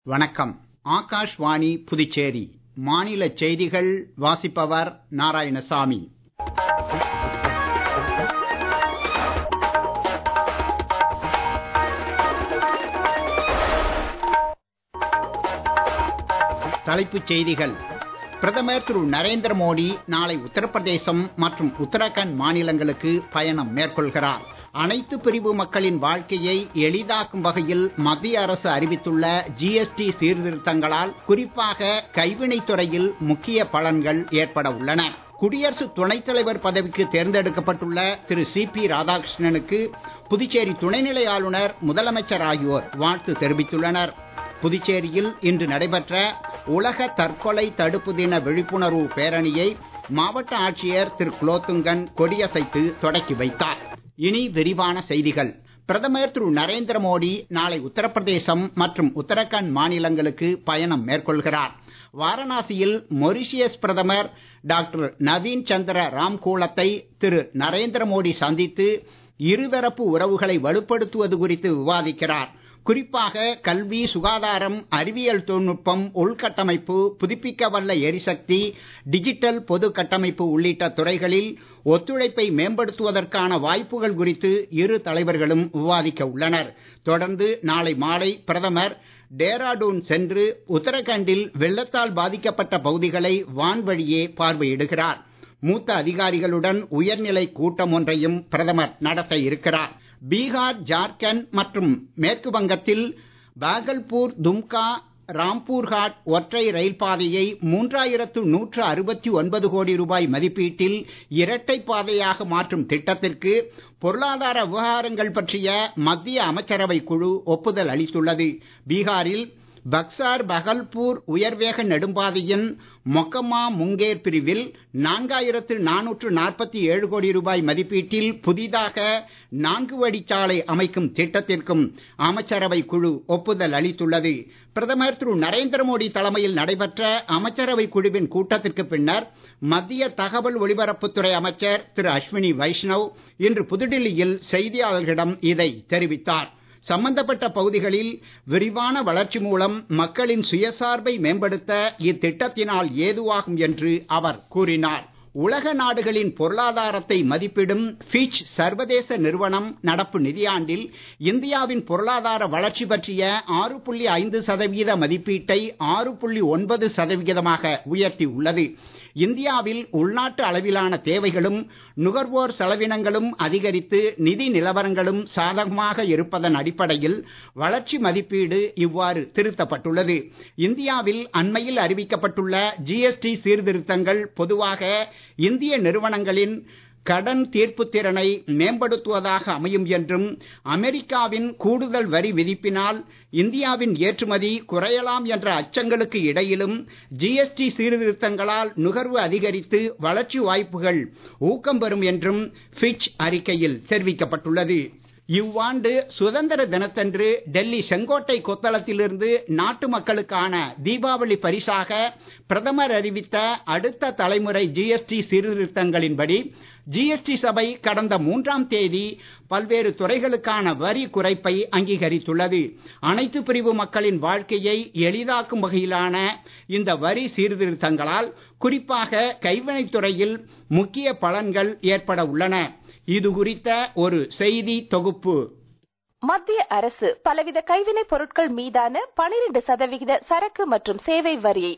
வணக்கம். ஆகாஷ்வாணி புதுச்சேரி மாநில செய்திகள் வாசிப்பவர் நாராயணசாமி. தலைப்புச் செய்திகள். பிரதமர் திரு நரேந்திர மோடி நாளை உத்தரப்பிரதேசம் மற்றும் உத்தராகண்ட் மாநிலங்களுக்கு பயணம் மேற்கொள்கிறார். அனைத்து பிரிவு மக்களின் வாழ்க்கையை எளிதாக்கும் வகையில் மத்திய அரசு அறிவித்துள்ள ஜிஎஸ்டி சீர்திருத்தங்களால் குறிப்பாக கைவினைத் துறையில் முக்கிய பலன்கள் ஏற்பட உள்ளன. குடியரசு துணைத் தலைவர் பதவிக்கு தேர்ந்தெடுக்கப்பட்டுள்ள திரு சி.பி. ராதாகிருஷ்ணனுக்கு புதுச்சேரி துணைநிலை ஆளுநர், முதலமைச்சர் ஆகியோர் வாழ்த்து தெரிவித்துள்ளனர். புதுச்சேரியில் இன்று நடைபெற்ற உலக தற்கொலை தடுப்பு தின விழிப்புணர்வு பேரணியை மாவட்ட ஆட்சியர் திரு குலோத்துங்கன் கொடியசைத்து தொடக்கி வைத்தார். இனி விரிவான செய்திகள். பிரதமர் திரு நரேந்திர மோடி நாளை உத்தரப்பிரதேசம் மற்றும் உத்தராகண்ட் மாநிலங்களுக்கு பயணம் மேற்கொள்கிறார். வாரணாசியில் மொரிஷியஸ் பிரதமர் டாக்டர் நவீன் சந்திர ராம்கூலத்தை திரு நரேந்திர மோடி சந்தித்து இருதரப்பு உறவுகளை வலுப்படுத்துவது குறித்து விவாதிக்கிறார். குறிப்பாக கல்வி, சுகாதாரம், அறிவியல் தொழில்நுட்பம், உள்கட்டமைப்பு, புதுப்பிக்கவல்ல எரிசக்தி, டிஜிட்டல் பொது கட்டமைப்பு உள்ளிட்ட துறைகளில் ஒத்துழைப்பை மேம்படுத்துவதற்கான வாய்ப்புகள் குறித்து இரு தலைவர்களும் விவாதிக்க உள்ளனர். தொடர்ந்து நாளை மாலை பிரதமர் டேராடூன் சென்று உத்தராகண்டில் வெள்ளத்தால் பாதிக்கப்பட்ட பகுதிகளை வான்வழியே பார்வையிடுகிறார். மூத்த அதிகாரிகளுடன் உயர்நிலை கூட்டம் ஒன்றையும் பிரதமர் நடத்த இருக்கிறார். பீகார், ஜார்க்கண்ட் மற்றும் மேற்கு வங்கத்தில் பாகல்பூர், தும்கா, ராம்பூர்ஹாட் ஒற்றை ரயில் பாதையை 3169 கோடி ரூபாய் மதிப்பீட்டில் இரட்டை பாதையாக மாற்றும் திட்டத்திற்கு பொருளாதார விவகாரங்கள் பற்றிய மத்திய அமைச்சரவை குழு ஒப்புதல் அளித்துள்ளது. பீகாரில் பக்சார் பகல்பூர் உயர்வேக நெடும்பாதையின் மொக்கமா முங்கேர் பிரிவில் 4447 கோடி ரூபாய் மதிப்பீட்டில் புதிதாக 4 வழிச்சாலை அமைக்கும் திட்டத்திற்கும் அமைச்சரவை குழு ஒப்புதல் அளித்துள்ளது. பிரதமர் திரு நரேந்திர மோடி தலைமையில் நடைபெற்ற அமைச்சரவை குழுவின் கூட்டத்திற்கு பின்னர் மத்திய தகவல் ஒலிபரப்புத்துறை அமைச்சர் திரு அஸ்வினி வைஷ்ணவ் இன்று புதுடில்லியில் செய்தியாளர்களிடம் இதை தெரிவித்தார். சம்பந்தப்பட்ட பகுதிகளில் விரிவான வளர்ச்சி மூலம் மக்களின் சுயசார்பை மேம்படுத்த இத்திட்டத்தினால் ஏதுவாகும் என்று அவர் கூறினார். உலக நாடுகளின் பொருளாதாரத்தை மதிப்பிடும் ஃபிட்ச் சர்வதேச நிறுவனம் நடப்பு நிதியாண்டில் இந்தியாவின் பொருளாதார வளர்ச்சி பற்றிய 6.5% மதிப்பீட்டை 6.9% உயர்த்தி உள்ளது. இந்தியாவில் உள்நாட்டு அளவிலான தேவைகளும் நுகர்வோர் செலவினங்களும் அதிகரித்து நிதி நிலவரங்களும் சாதகமாக இருப்பதன் அடிப்படையில் வளர்ச்சி மதிப்பீடு இவ்வாறு திருத்தப்பட்டுள்ளது. இந்தியாவில் அண்மையில் அறிவிக்கப்பட்டுள்ள ஜிஎஸ்டி சீர்திருத்தங்கள் பொதுவாக இந்திய நிறுவனங்களின் கடன் தீர்ப்பு திறனை மேம்படுத்துவதாக அமையும் என்றும், அமெரிக்காவின் கூடுதல் வரி விதிப்பினால் இந்தியாவின் ஏற்றுமதி குறையலாம் என்ற அச்சங்களுக்கு இடையிலும் ஜிஎஸ்டி சீர்திருத்தங்களால் நுகர்வு அதிகரித்து வளர்ச்சி வாய்ப்புகள் ஊக்கம் பெறும் என்றும் ஃபிட்ச் அறிக்கையில் தெரிவிக்கப்பட்டுள்ளது. இவ்வாண்டு சுதந்திர தினத்தன்று டெல்லி செங்கோட்டை கொத்தளத்திலிருந்து நாட்டு மக்களுக்கான தீபாவளி பரிசாக பிரதமர் அறிவித்த அடுத்த தலைமுறை ஜிஎஸ்டி சீர்திருத்தங்களின்படி ஜிஎஸ்டி சபை கடந்த 3ஆம் தேதி பல்வேறு துறைகளுக்கான வரி குறைப்பை அங்கீகரித்துள்ளது. அனைத்து பிரிவு மக்களின் வாழ்க்கையை எளிதாக்கும் வகையிலான இந்த வரி சீர்திருத்தங்களால் குறிப்பாக கைவினைத் துறையில் முக்கிய பலன்கள் ஏற்பட உள்ளன. இது குறித்த ஒரு செய்தி தொகுப்பு. மத்திய அரசு பலவித கைவினைப் பொருட்கள் மீதான 12% சரக்கு மற்றும் சேவை வரியை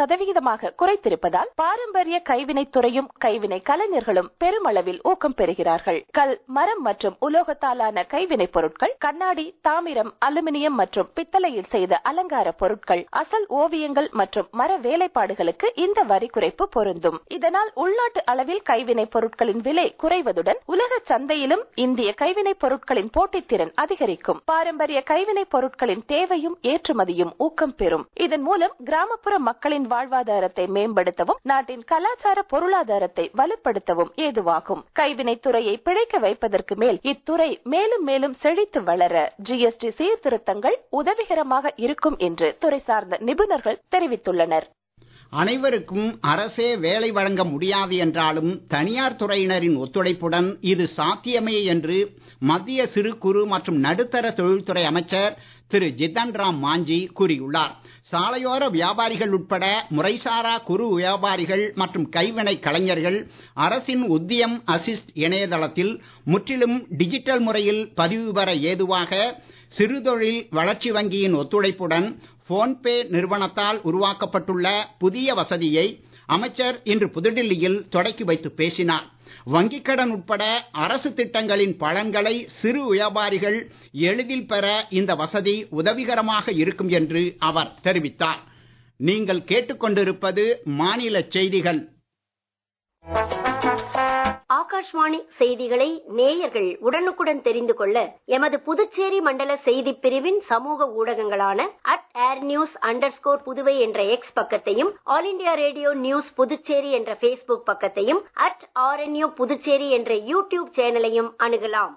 5% குறைத்திருப்பதால் பாரம்பரிய கைவினைத் துறையும் கைவினை கலைஞர்களும் பெருமளவில் ஊக்கம் பெறுகிறார்கள். கல், மரம் மற்றும் உலோகத்தாலான கைவினைப் பொருட்கள், கண்ணாடி, தாமிரம், அலுமினியம் மற்றும் பித்தளையில் செய்த அலங்கார பொருட்கள், அசல் ஓவியங்கள் மற்றும் மர வேலைப்பாடுகளுக்கு இந்த வரி குறைப்பு பொருந்தும். இதனால் உள்நாட்டு அளவில் கைவினைப் பொருட்களின் விலை குறைவதுடன் உலக சந்தையிலும் இந்திய கைவினைப் பொருட்களின் போட்டித்திறன் அதிகரிக்கும். பாரம்பரிய கைவினைப் பொருட்களின் தேவையும் ஏற்றுமதியும் ஊக்கம் பெறும். இதன் மூலம் கிராமப்புற மக்களின் வாழ்வாதாரத்தை மேம்படுத்தவும் நாட்டின் கலாச்சார பொருளாதாரத்தை வலுப்படுத்தவும் ஏதுவாகும். கைவினைத் துறையை பிழைக்க வைப்பதற்கு மேல் இத்துறை மேலும் மேலும் செழித்து வளர ஜிஎஸ்டி சீர்திருத்தங்கள் உதவிகரமாக இருக்கும் என்று துறை சார்ந்த நிபுணர்கள் தெரிவித்துள்ளனர். அனைவருக்கும் அரசே வேலை வழங்க முடியாது என்றாலும் தனியார் துறையினரின் ஒத்துழைப்புடன் இது சாத்தியமே என்று மத்திய சிறு குறு மற்றும் நடுத்தர தொழில்துறை அமைச்சர் திரு ஜிதன் ராம் மாஞ்சி கூறியுள்ளார். சாலையோர வியாபாரிகள் உட்பட முறைசாரா குறு வியாபாரிகள் மற்றும் கைவினை கலைஞர்கள் அரசின் உத்தியம் அசிஸ்ட் இணையதளத்தில் முற்றிலும் டிஜிட்டல் முறையில் பதிவு பெற ஏதுவாக சிறுதொழில் வளர்ச்சி வங்கியின் ஒத்துழைப்புடன் போன்பே நிறுவனத்தால் உருவாக்கப்பட்டுள்ள புதிய வசதியை அமைச்சர் இன்று புதுடில்லியில் தொடக்கி வைத்து பேசினார். வங்கிக் கடன் உட்பட அரசு திட்டங்களின் பலன்களை சிறு வியாபாரிகள் எளிதில் பெற இந்த வசதி உதவிகரமாக இருக்கும் என்று அவர் தெரிவித்தார். நீங்கள் கேட்டுக்கொண்டிருப்பது மாநில செய்திகள். ஆகாஷ்வாணி செய்திகளை நேயர்கள் உடனுக்குடன் தெரிந்து கொள்ள எமது புதுச்சேரி மண்டல செய்திப் பிரிவின் சமூக ஊடகங்களான @airnews_புதுவை என்ற எக்ஸ் பக்கத்தையும், All India Radio News Puducherry என்ற Facebook பக்கத்தையும், @RNU புதுச்சேரி என்ற யூடியூப் சேனலையும் அணுகலாம்.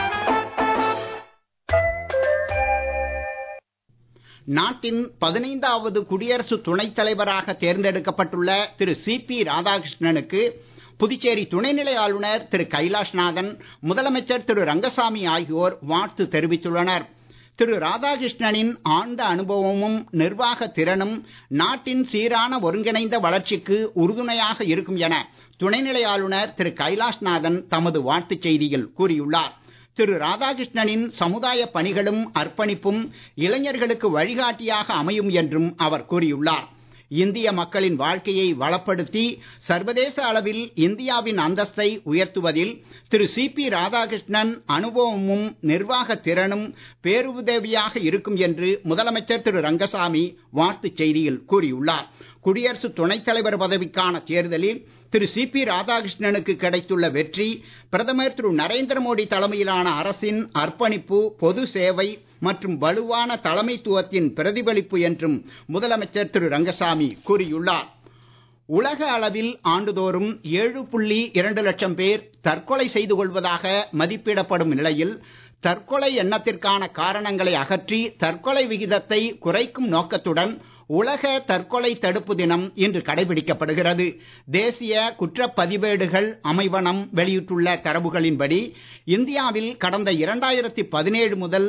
நாட்டின் 15வது குடியரசு துணைத் தலைவராக தேர்ந்தெடுக்கப்பட்டுள்ள திரு சி.பி. ராதாகிருஷ்ணனுக்கு புதுச்சேரி துணைநிலை ஆளுநர் திரு கைலாஷ்நாதன், முதலமைச்சர் திரு ரங்கசாமி ஆகியோர் வாழ்த்து தெரிவித்துள்ளனர். திரு ராதாகிருஷ்ணனின் ஆழ்ந்த அனுபவமும் நிர்வாக திறனும் நாட்டின் சீரான ஒருங்கிணைந்த வளர்ச்சிக்கு உறுதுணையாக இருக்கும் என துணைநிலை ஆளுநர் திரு கைலாஷ்நாதன் தமது வாழ்த்துச் செய்தியில் கூறியுள்ளார். திரு ராதாகிருஷ்ணனின் சமுதாய பணிகளும் அர்ப்பணிப்பும் இளைஞர்களுக்கு வழிகாட்டியாக அமையும் என்றும் அவர் கூறியுள்ளார். இந்திய மக்களின் வாழ்க்கையை வளப்படுத்தி சர்வதேச அளவில் இந்தியாவின் அந்தஸ்தை உயர்த்துவதில் திரு சி.பி. ராதாகிருஷ்ணன் அனுபவமும் நிர்வாக திறனும் பேருதவியாக இருக்கும் என்று முதலமைச்சர் திரு ரங்கசாமி வாழ்த்துச் செய்தியில் கூறியுள்ளார். குடியரசு துணைத் தலைவர் பதவிக்கான தேர்தலில் திரு சி.பி. ராதாகிருஷ்ணனுக்கு கிடைத்துள்ள வெற்றி பிரதமர் திரு நரேந்திர மோடி தலைமையிலான அரசின் அர்ப்பணிப்பு, பொது சேவை மற்றும் வலுவான தலைமைத்துவத்தின் பிரதிபலிப்பு என்றும் முதலமைச்சர் திரு ரங்கசாமி கூறியுள்ளார். உலக அளவில் ஆண்டுதோறும் 7.2 லட்சம் பேர் தற்கொலை செய்து கொள்வதாக மதிப்பிடப்படும் நிலையில் தற்கொலை எண்ணத்திற்கான காரணங்களை அகற்றி தற்கொலை விகிதத்தை குறைக்கும் நோக்கத்துடன் உலக தற்கொலை தடுப்பு தினம் இன்று கடைபிடிக்கப்படுகிறது. தேசிய குற்றப்பதிவேடுகள் அமைவனம் வெளியிட்டுள்ள தரவுகளின்படி இந்தியாவில் கடந்த 2017 முதல்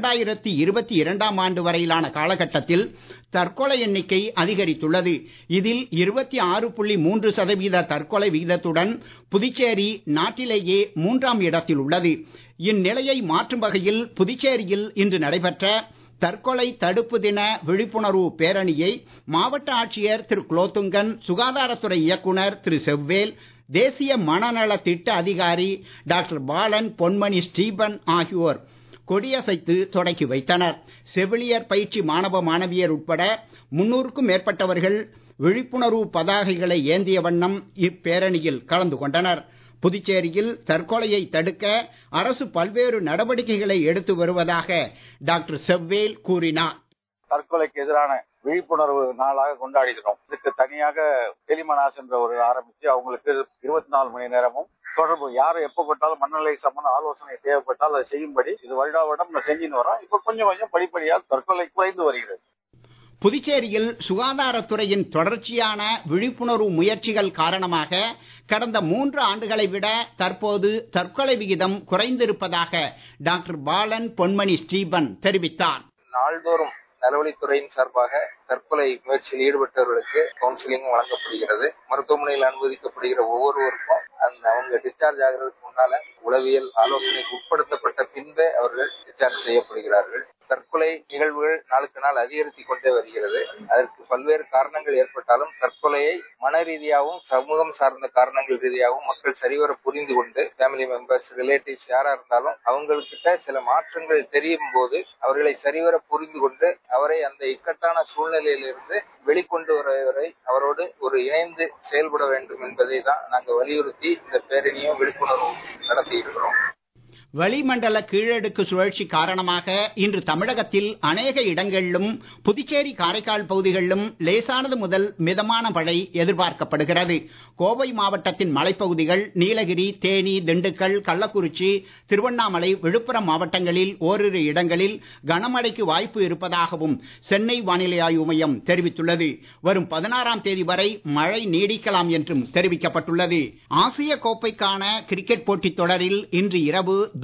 2022 ஆண்டு வரையிலான காலகட்டத்தில் தற்கொலை எண்ணிக்கை அதிகரித்துள்ளது. இதில் 26.3% தற்கொலை விகிதத்துடன் புதுச்சேரி நாட்டிலேயே 3ஆம் இடத்தில் உள்ளது. இந்நிலையை மாற்றும் வகையில் புதுச்சேரியில் இன்று நடைபெற்ற தற்கொலை தடுப்பு தின விழிப்புணர்வு பேரணியை மாவட்ட ஆட்சியர் திரு குலோத்துங்கன், சுகாதாரத்துறை இயக்குனர் திரு செவ்வேல், தேசிய மனநல திட்ட அதிகாரி டாக்டர் பாலன், பொன்மணி ஸ்டீபன் ஆகியோர் கொடியசைத்து தொடக்கி வைத்தனர். செவிலியர் பயிற்சி மாணவ மாணவியர் உட்பட 300க்கும் மேற்பட்டவர்கள் விழிப்புணர்வு பதாகைகளை ஏந்திய வண்ணம் இப்பேரணியில் கலந்து கொண்டனர். புதுச்சேரியில் தற்கொலையை தடுக்க அரசு பல்வேறு நடவடிக்கைகளை எடுத்து வருவதாக டாக்டர் செவ்வேல் கூறினார். தற்கொலைக்கு எதிரான விழிப்புணர்வு நாளாக கொண்டாடுகிறோம். இதுக்கு தனியாக டெலிமனாஸ் என்ற ஒரு ஆரம்பிச்சு அவங்களுக்கு 24 மணி நேரமும் தொடர்பு, யாரும் எப்ப பட்டாலும் மனநிலை சம்பந்த ஆலோசனை தேவைப்பட்டால் அதை செய்யும்படி இது வருடா வருடம் செஞ்சுன்னு வரோம். இப்ப கொஞ்சம் கொஞ்சம் படிப்படியாக தற்கொலை குறைந்து வருகிறது. புதுச்சேரியில் சுகாதாரத்துறையின் தொடர்ச்சியான விழிப்புணர்வு முயற்சிகள் காரணமாக கடந்த 3 ஆண்டுகளை விட தற்போது தற்கொலை விகிதம் குறைந்திருப்பதாக டாக்டர் பாலன், பொன்மணி ஸ்டீபன் தெரிவித்தார். நாள்தோறும் நலவழித்துறையின் சார்பாக தற்கொலை முயற்சியில் ஈடுபட்டவர்களுக்கு கவுன்சிலிங் வழங்கப்படுகிறது. மருத்துவமனையில் அனுமதிக்கப்படுகிற ஒவ்வொருவருக்கும் அவங்க டிஸ்சார்ஜ் ஆகிறதுக்கு முன்னால உளவியல் ஆலோசனைக்கு உட்படுத்தப்பட்ட பின்பே அவர்கள் டிஸ்சார்ஜ் செய்யப்படுகிறார்கள். தற்கொலை நிகழ்வுகள் நாளுக்கு நாள் அதிகரித்துக் கொண்டே வருகிறது. அதற்கு பல்வேறு காரணங்கள் ஏற்பட்டாலும் தற்கொலையை மன ரீதியாகவும் சமூகம் சார்ந்த காரணங்கள் ரீதியாகவும் மக்கள் சரிவர புரிந்து கொண்டு ஃபேமிலி மெம்பர்ஸ், ரிலேட்டிவ்ஸ் யாரா இருந்தாலும் அவங்ககிட்ட சில மாற்றங்கள் தெரியும் போது அவர்களை சரிவர புரிந்து கொண்டு அவரை அந்த இக்கட்டான சூழ்நிலையிலிருந்து வெளிக்கொண்டு வரை அவரோடு ஒரு இணைந்து செயல்பட வேண்டும் என்பதை தான் நாங்கள் வலியுறுத்தி இந்த பேரணியும் விழிப்புணர்வு நடத்தி இருக்கிறோம். வளிமண்டல கீழடுக்கு சுழற்சி காரணமாக இன்று தமிழகத்தில் அநேக இடங்களிலும் புதுச்சேரி, காரைக்கால் பகுதிகளிலும் லேசானது முதல் மிதமான மழை எதிர்பார்க்கப்படுகிறது. கோவை மாவட்டத்தின் மலைப்பகுதிகள், நீலகிரி, தேனி, திண்டுக்கல், கள்ளக்குறிச்சி, திருவண்ணாமலை, விழுப்புரம் மாவட்டங்களில் ஓரிரு இடங்களில் கனமழைக்கு வாய்ப்பு இருப்பதாகவும் சென்னை வானிலை ஆய்வு மையம் தெரிவித்துள்ளது. வரும் 16ஆம் தேதி வரை மழை நீடிக்கலாம் என்றும் தெரிவிக்கப்பட்டுள்ளது. ஆசிய கோப்பைக்கான கிரிக்கெட் போட்டித் தொடரில் இன்று இரவு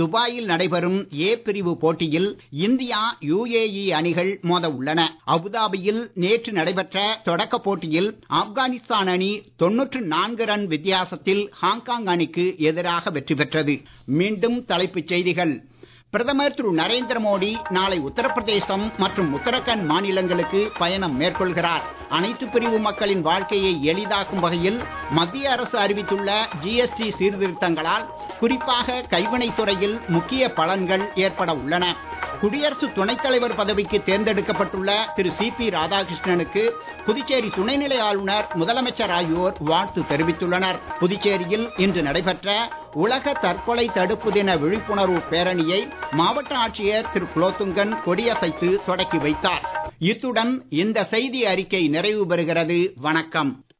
துபாயில் நடைபெறும் ஏ பிரிவு போட்டியில் இந்தியா UAE அணிகள் மோத உள்ளன. அபுதாபியில் நேற்று நடைபெற்ற தொடக்க போட்டியில் ஆப்கானிஸ்தான் அணி 94 ரன் வித்தியாசத்தில் ஹாங்காங் அணிக்கு எதிராக வெற்றி பெற்றது. மீண்டும் தலைப்புச் செய்திகள். பிரதமர் திரு நரேந்திர மோடி நாளை உத்தரப்பிரதேசம் மற்றும் உத்தராகண்ட் மாநிலங்களுக்கு பயணம் மேற்கொள்கிறார். அனைத்து பிரிவு மக்களின் வாழ்க்கையை எளிதாக்கும் வகையில் மத்திய அரசு அறிவித்துள்ள GST சீர்திருத்தங்களால் குறிப்பாக கைவினைத் துறையில் முக்கிய பலன்கள் ஏற்பட உள்ளன. குடியரசு துணைத் தலைவர் பதவிக்கு தேர்ந்தெடுக்கப்பட்டுள்ள திரு CP ராதாகிருஷ்ணனுக்கு புதுச்சேரி துணைநிலை ஆளுநர், முதலமைச்சர் ஆகியோர் வாழ்த்து தெரிவித்துள்ளனர். புதுச்சேரியில் இன்று நடைபெற்ற உலக தற்கொலை தடுப்பு தின விழிப்புணர்வு பேரணியை மாவட்ட ஆட்சியர் திரு குலோத்துங்கன் கொடியசைத்து தொடக்கி வைத்தார். இத்துடன் இந்த செய்தி அறிக்கை நிறைவு பெறுகிறது. வணக்கம்.